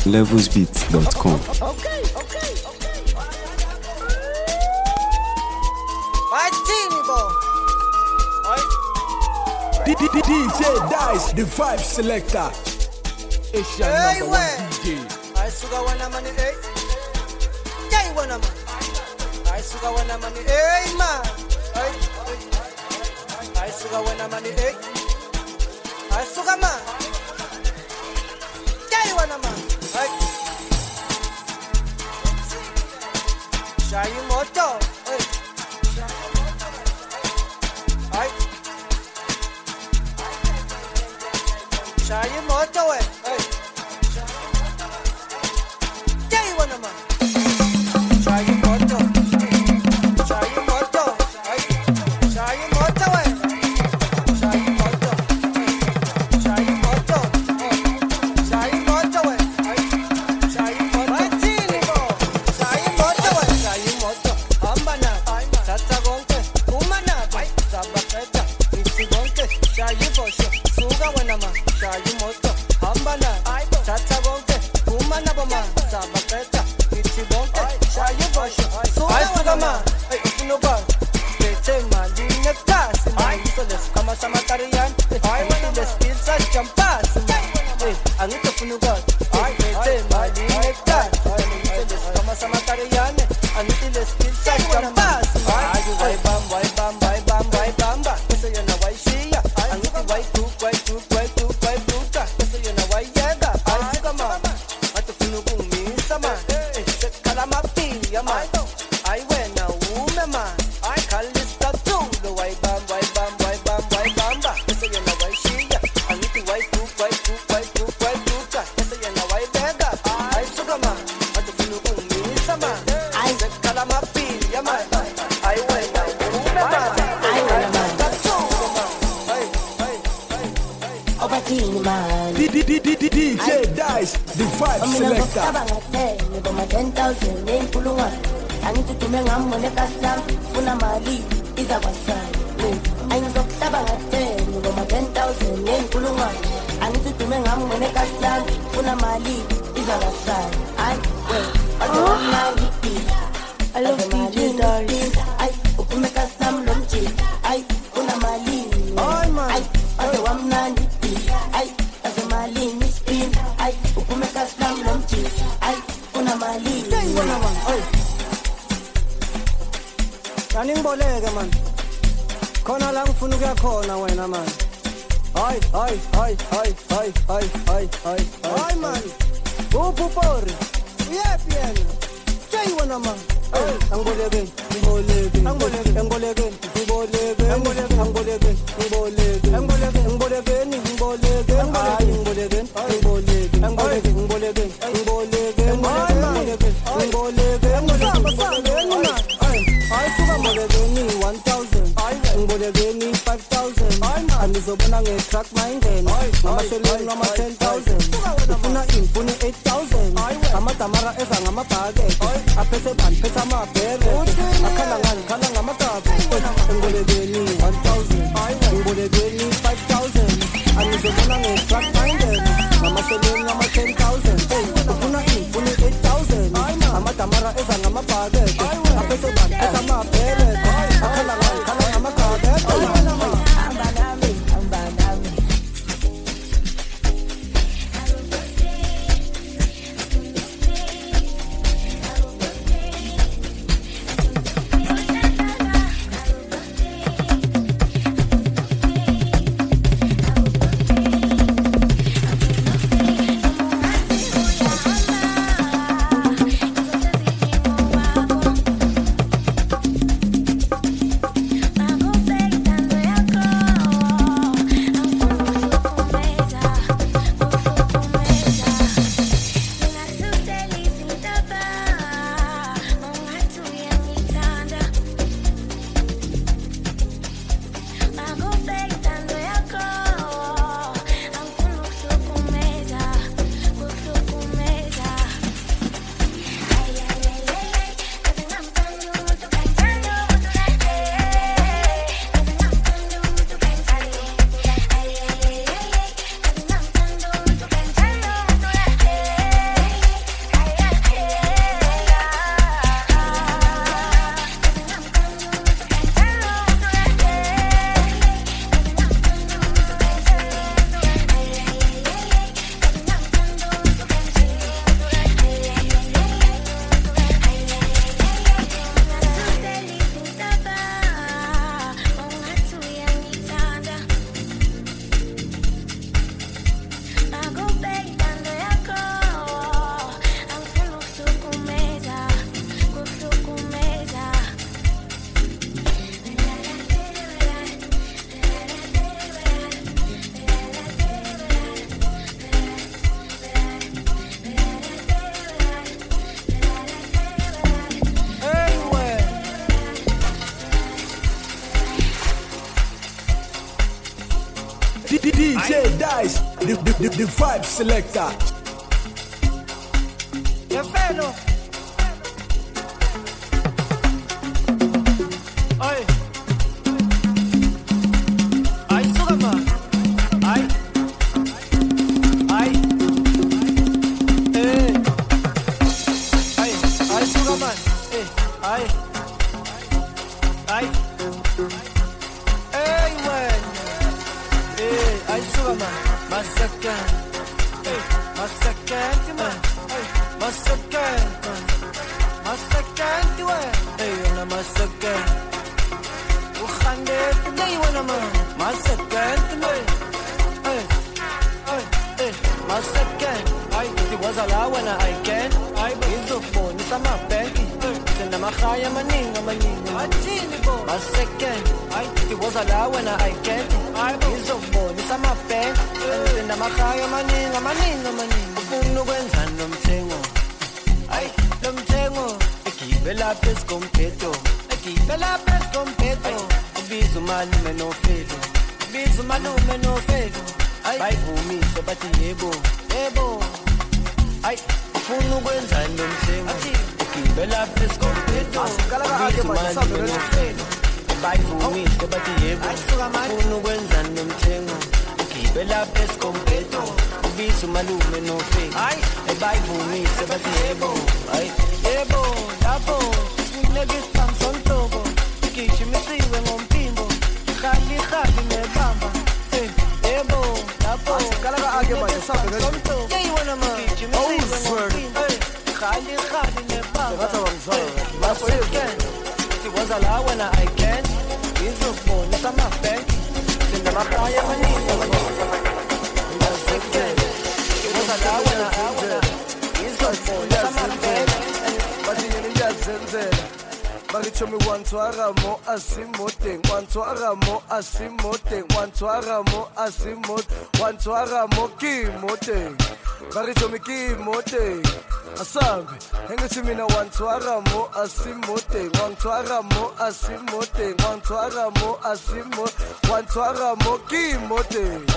levelsbeats.com. DJ Dice, the vibe selector. It's your number one DJ. I suga wana mani eh. Jai wana man. I suga wana mani eh man. I suga wana mani eh. I suga man. Jai wana man. Shai moto. Shai moto eh. Jai wana man. Shai moto. Shai moto. Shai moto eh. Shai moto. Shai moto. Shai moto eh. Shai moto. Matini bo. Shai moto eh. Shai moto. Ambana. Tata gonke. Kumana. Sabaketa. Isi gonke. Shai bosho. Suga wana man. Shai moto. Ambana. Tata gonke. Kumana boma. Sabaketa. Isi gonke. Shai bosho. Suga wana man. Uno ba. Stay mali nekas. Soles kama samatarian. Les pizza champas. Ang ito punugot. Stay mali nekas. Soles kama samatarian. Ang ito les pizza champas. Why bam why bam why bam why bamba. Kasi yun na why siya. Ang ito why cook why cook why cook why bruta. Kasi yun na why yaga. Ay suka ma. At punugong minsa ma. Kalamapi yaman. Ay wena ume ma. Ay kalista tu. Why bam why bam why bam why bamba. Kasi yun na why siya. Ang ito why cook why cook why cook why bruta. Kasi yun na why yaga. Ay suka ma. At punugong minsa ma. Ay kalamapi yaman. Ay wena ume ma. Ay kalista tu. Obatini man. DJ Dice, the vibe selector. Niboma 10,000 nenkulungwa. Angitutume ngamone kaslam. Funa mali iza kwasani. Angizokutaba 10 niboma 10,000 nenkulungwa. Angitutume ngamone kaslam. Funa mali iza kwasani. Ay, I love DJ Dice. Ay, upume kaslam lomchi. Ay, funa mali. Ay man. Ay, wamnandi. Ay, mali ni spin. Ay, upume kaslam lomchi. Ay, una mali. Jai wana man. Kaning boleke man. Khona la ngifuna ukuyakhona wena man. Ay. Ay man. Upupori. Uyephi Jai wana man. Angboleke. Angizobona nge-truck mindeni ngamaseleni ngama 10,000 ufuna infuni 8,000 amadamara eza ngamabhakede aphethe bani phethe amabhele akhala ngamagabu engibolekeni 1,000 engibolekeni 5,000 angizobona nge-truck mindeni ngamaseleni ngama 10,000 ufuna infuni 8,000 amadamara eza ngamabhakede aphethe bani phethe amabhele akhala ngamagabu the vibe selector. Your fellow. Oi. Ay, sugama. Ay. Ay. Eh. Ay, ay, sugama. Eh. Ay. Ay. Hey, man. Eh, ay, sugama. Masakan. Eh, masakan, man. Masakan, masakan tuwa, ayo na masakan. Ukhande tayo naman, masakan tuwa. Masakan. Ay, iti wazala wana I can. Ay, izok mo ni sama penki. Senda makaya maninga. Atini bo. Masakan. Ay, iti wazala wana I can. Ay, izok mo ni sama penki. Senda makaya maninga. Ufuna ukwenza nomthengo. Ay, nomthengo. Egibela phezu kompeto. Ubiza umalume nofelo. Ay, bayivumise bathi yebo. Ay, ufuna ukwenza nomthengo. Egibela phezu kompeto. Ubiza umalume nofelo. Bayivumise bathi yebo. Ufuna ukwenza nomthengo. Egibela phezu kompeto. Ubiza umalume nofelo. Ay, bayivumise bathi yebo. Ay, yebo, lapho funeka isiphamsonhloko. Gijimisiwe ngompimbo. Khali nebamba. Yebo, lapho Kalaga ake manje sabe kaje. yeyona man. Gijimisiwe ngompimbo. Khali nebamba. Ngathi awangizwanga. Lapho yezweni. Siwaza la wena I can. Ngizokubonisa ama-bank. Sindamakhaya amaningi. Siwaza la wena ngizokubonisa ama-bank. Bathi yena iyazenzela. Bagitshomi wantwaramo asimodeng. Wantwaramo kimodeng. Bagitshomi kimodeng. Asambe engithi mina wantwaramo asimodeng. Wantwaramo kimodeng.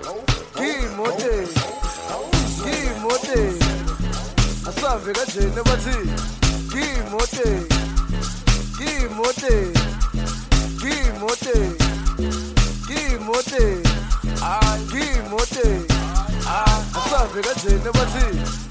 Asambe kanjena bathi kimodeng. Asambe kanjena bathi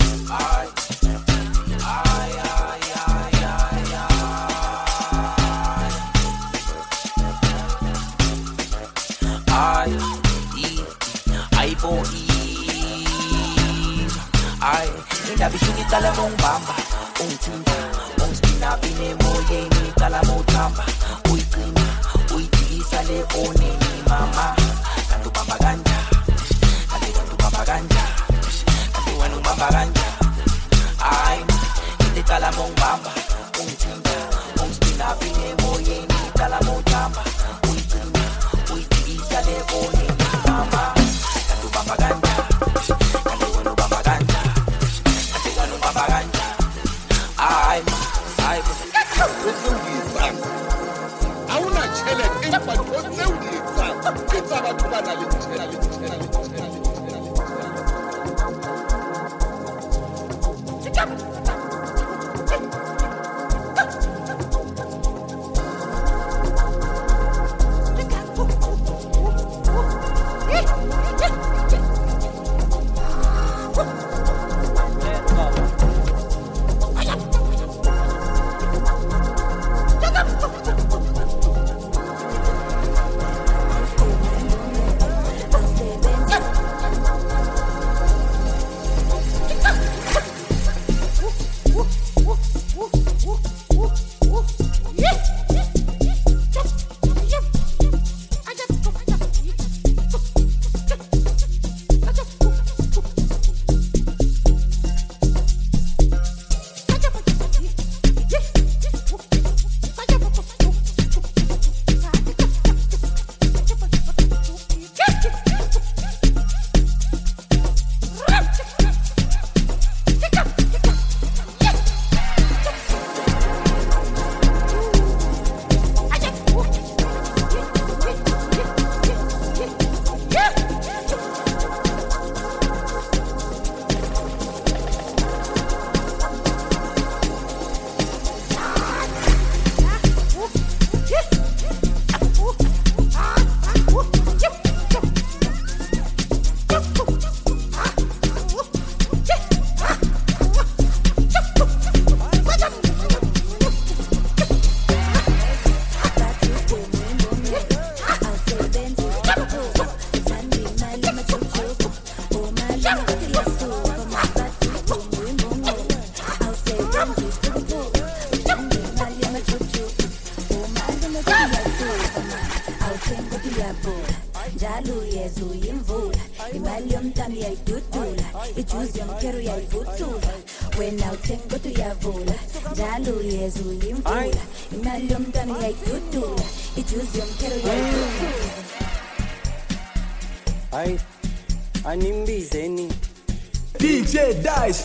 Indaba isuke iqala mongibamba, ungithinta, ungispinapi nemoyeni, iqala mawuthamba, uyigcina, uyidilisa le oneni mama, kanti ubamba kanja, kanti wena ubamba kanja, hayi, into iqala mongibamba, ungithinta, ungispinapi nemoyeni, iqala mawuthamba, uyigcina, uyidilisa le oneni mama, kanti ubamba kanja. Awuna tšhelete empa ntho tse o di etsang ke tsa batho ba na le tšhelete. uyayidudula ijuzi yomkhero uyayivuthuza wena uthenga kodwa uyavula njalo uyeza uyimvula imali yomntwana uyayidudula ijuzi yomkhero uyayivuthuza Ay, animbizeni DJ Dice,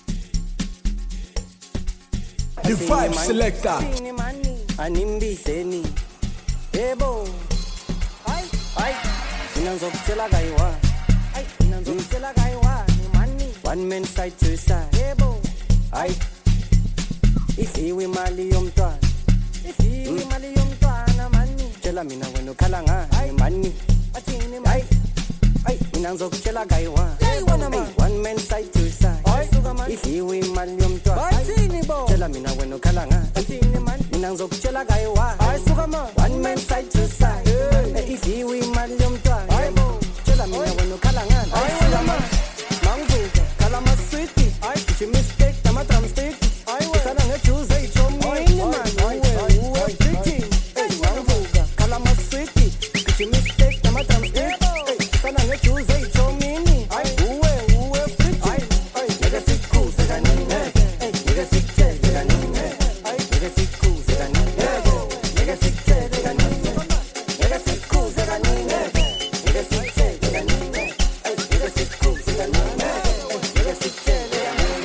the Vibe Selector. Animbizeni Ebo Ay, inanzokutshela kayiwa Ay, inanzokutshela kayiwa Money One man side to side Ebo Ay, ifiwe imali yomntwana Ifiwe imali yomntwana mani Tshela mina wena ukhala ngani mani Athini mani Ay, inanzokutshela kayiwa One man side to side ifiwe imali yomntwana Tshela mina wena ukhala ngani Athini mani inanzokutshela kayiwa One man side to side ifiwe imali yomntwana Tshela mina wena ukhala ngani Manguka khala maswiti Ithi mistake nama drumstick Isala ngejuice eyithomini man uwe chicken Manguka khala maswiti Ithi mistake nama drumstick Isala ngejuice eyithomini uwe chicken Nigga sikhuze kanini Nigga sikutshele kanini Nigga sikhuze kanini Nigga sikutshele kanini Nigga sikhuze kanini Nigga sikutshele kanini Nigga sikhuze kanini Nigga sikutshele kanini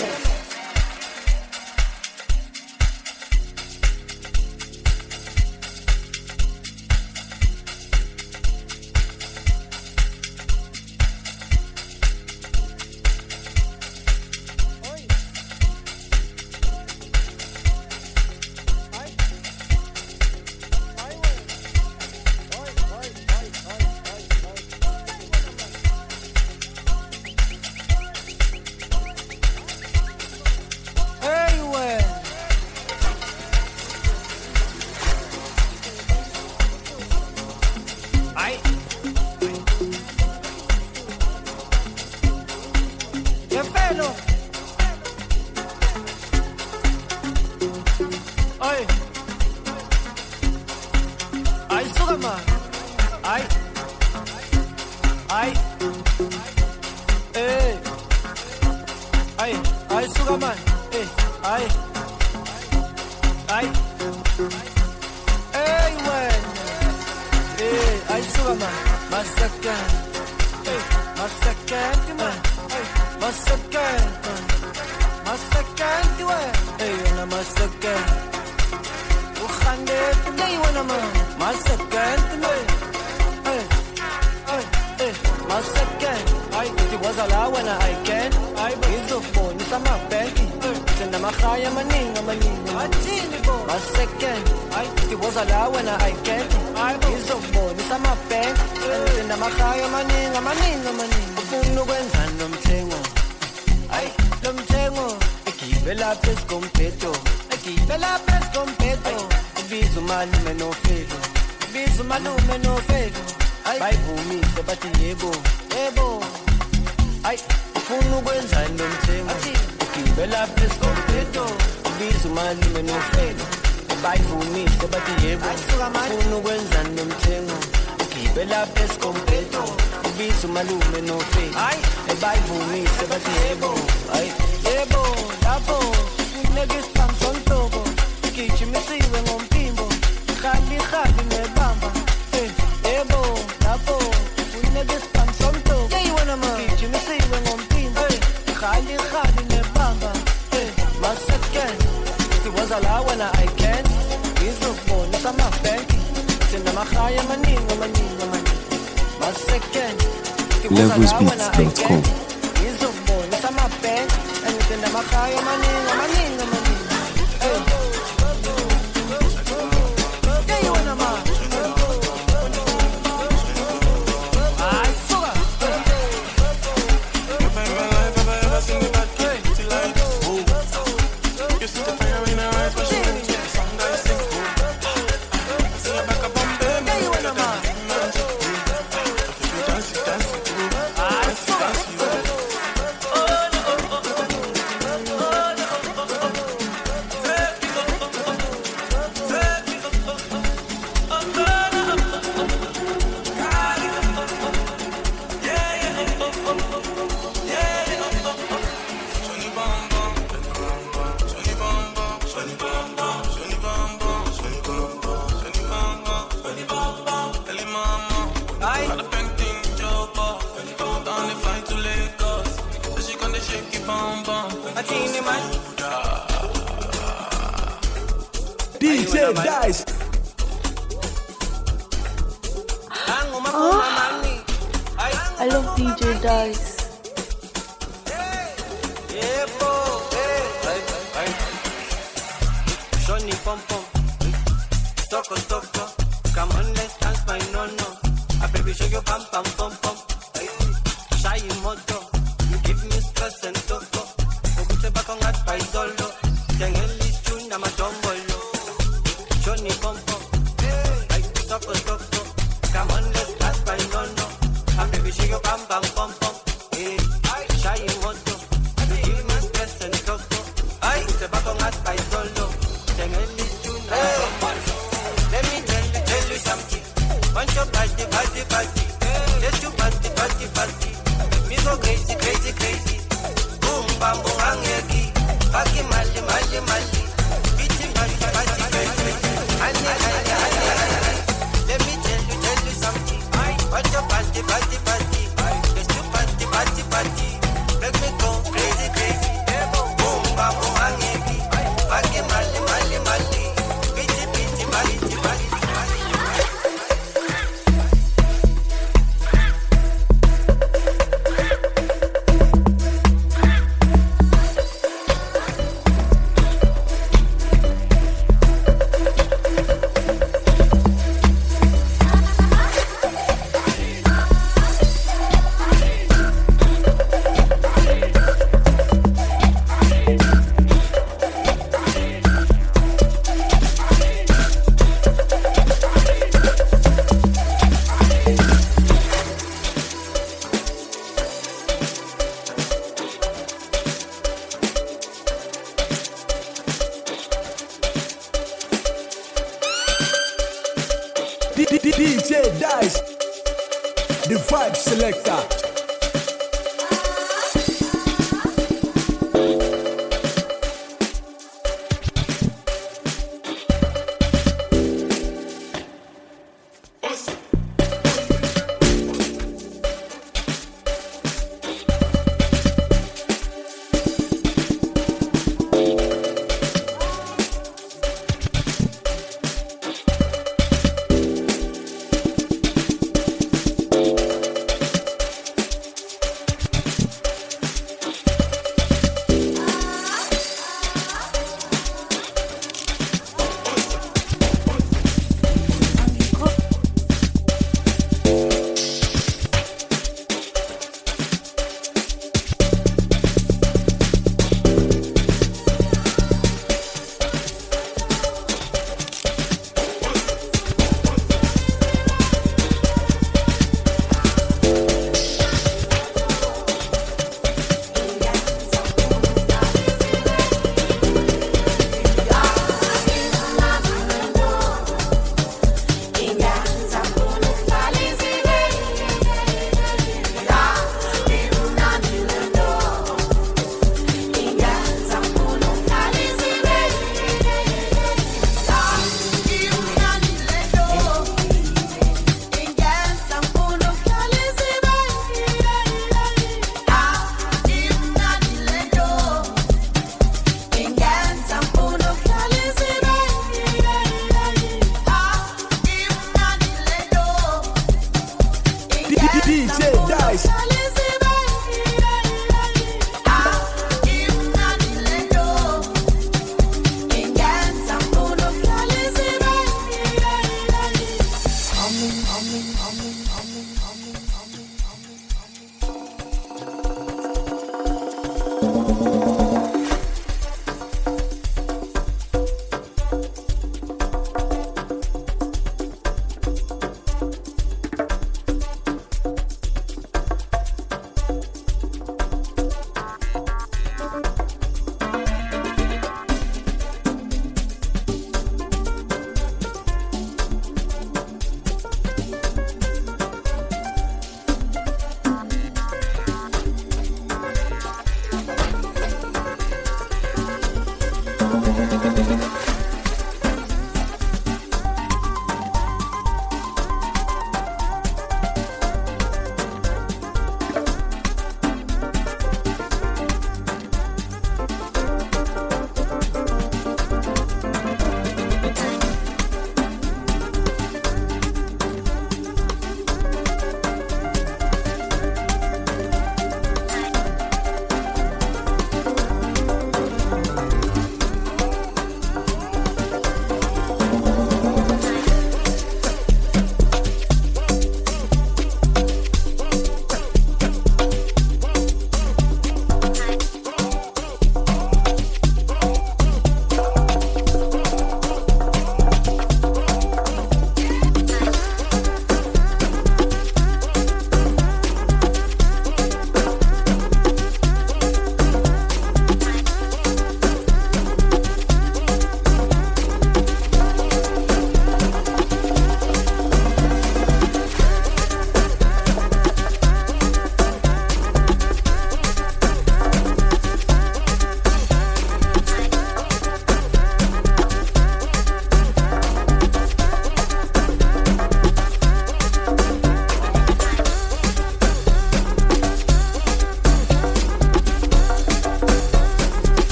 Levelsbeats.com Atini man. DJ Dice. I love DJ Dice. Johnny Pom Pom, Toko Toko, come on let's dance my no. A baby show you pam pam pom pom. Shy moto, you give me stress and toko. Obute bakong at by solo, tengeli chunda matombolo. Johnny Pom Pom, Toko Toko, come on let's dance my no. A baby show you pam pam pom pom. Shy moto, you give me stress and toko. Obute bakong at by solo. Let me tell you something. Want your party. Just to party. Me go crazy. Boom, bam, boom, hangeki. Paki mali. Bitty, party, baby. Let me tell you something. Want your party. Just to party. Make me go crazy. Boom, bam, boom, hangeki. Paki mali. DJ Dice, the vibe selector.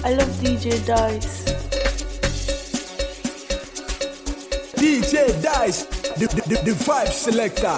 I love DJ Dice. DJ Dice, the vibe selector.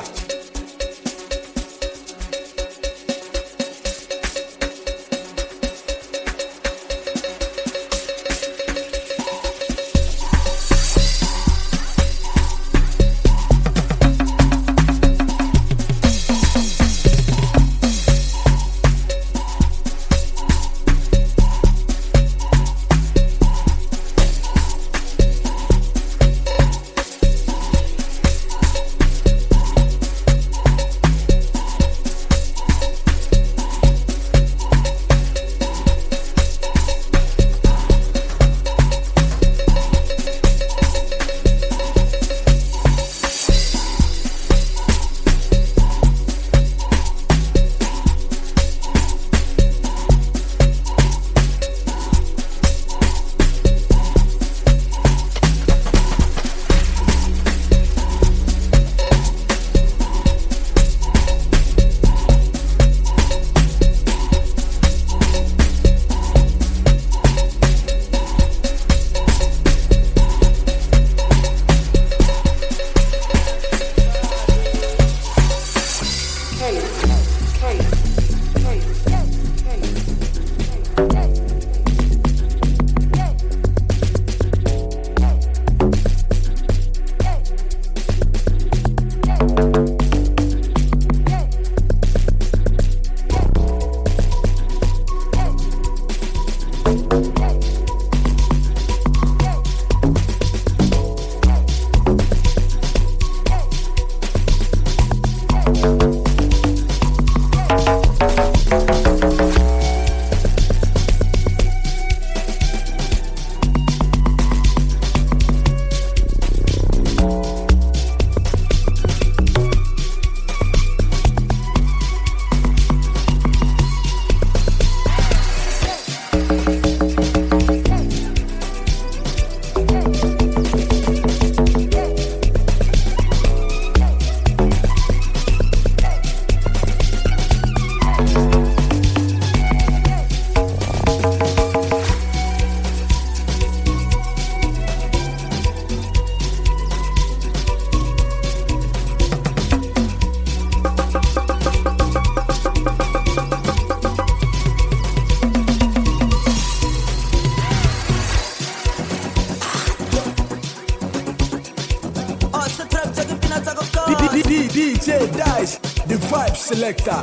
DJ Dice, the vibe selector.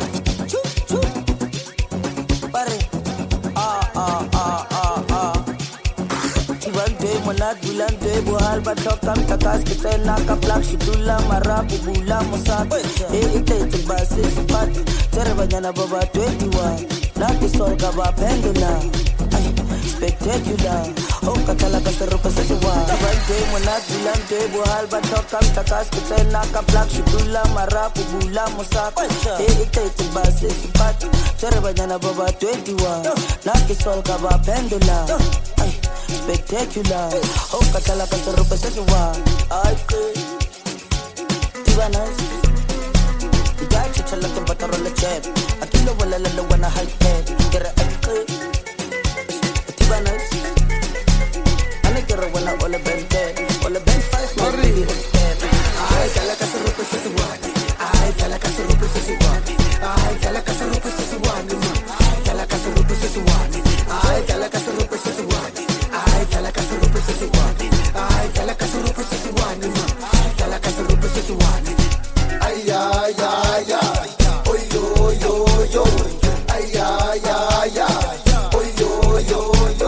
Bulande buhal batoka mtakas kitena kaplak shidula marabu bula musat ite basi sipati tere banyana baba 21 na kisolga ba pendula spectacular okatala kasero kaswa bulande monat bulande buhal batoka mtakas kitena kaplak shidula marabu bula musat ite basi sipati tere banyana baba 21 na kisolga ba pendula spectacular. Oh, katala kasaro pasaswa. I could. Tibanas. Gachi chala ke batarola chep. Akilo wala lala wana high tech. Kera akku. Tibanas. Ane kera wana ola bente. Ola bent 5 morri. Ay kala kasaro pasaswa. Ay kala kasaro pasaswa. Ay kala kasaro pasaswa. Kala kasaro pasaswa. Ay kala kasaro pasaswa. Ay, kala kasuru pesisuwani. Ay, kala kasuru pesisuwani. Kala kasuru pesisuwani. Ay, ay, ay, ay. Oy, yo, yo, yo. Ay, ay, ay, ay. Oy, yo, yo, yo.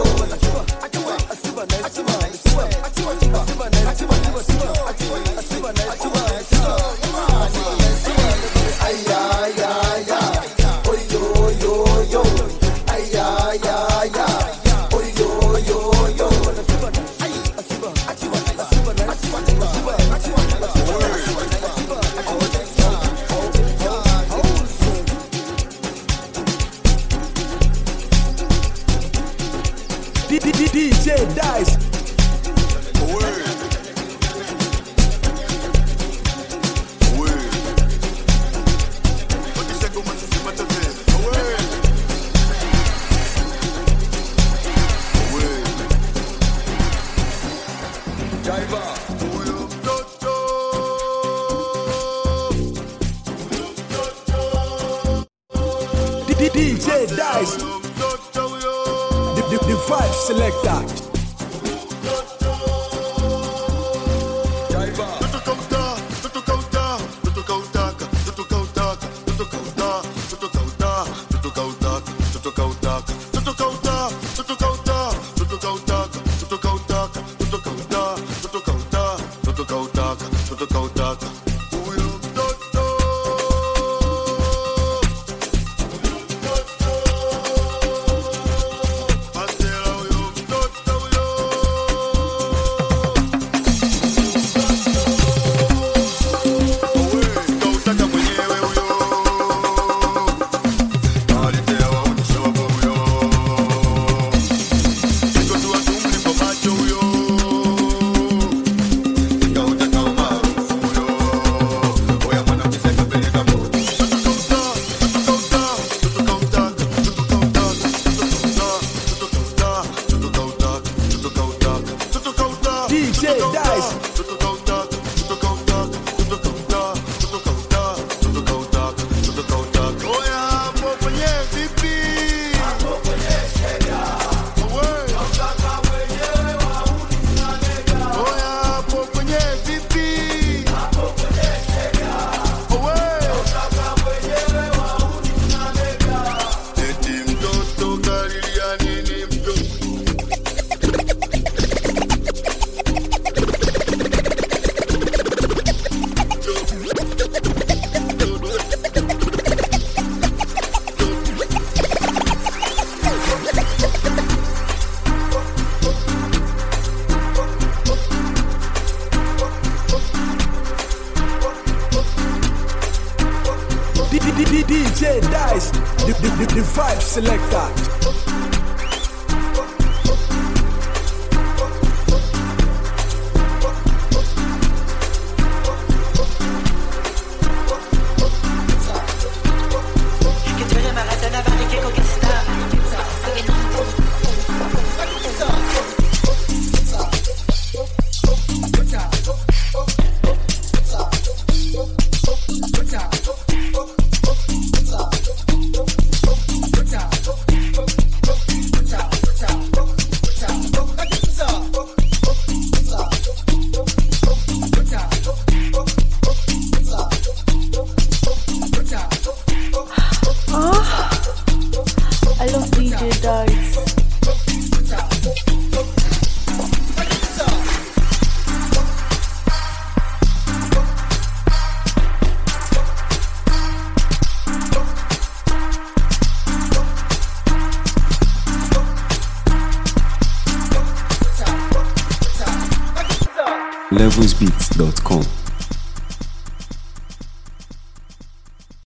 Ay, ay, ay, ay. Oy, yo, yo, yo. Ay, ay, ay, ay. DJ Dice. The Vibe Selector. DJ Dice, the Vibe Selector. I love DJ Dice. levelsbeats.com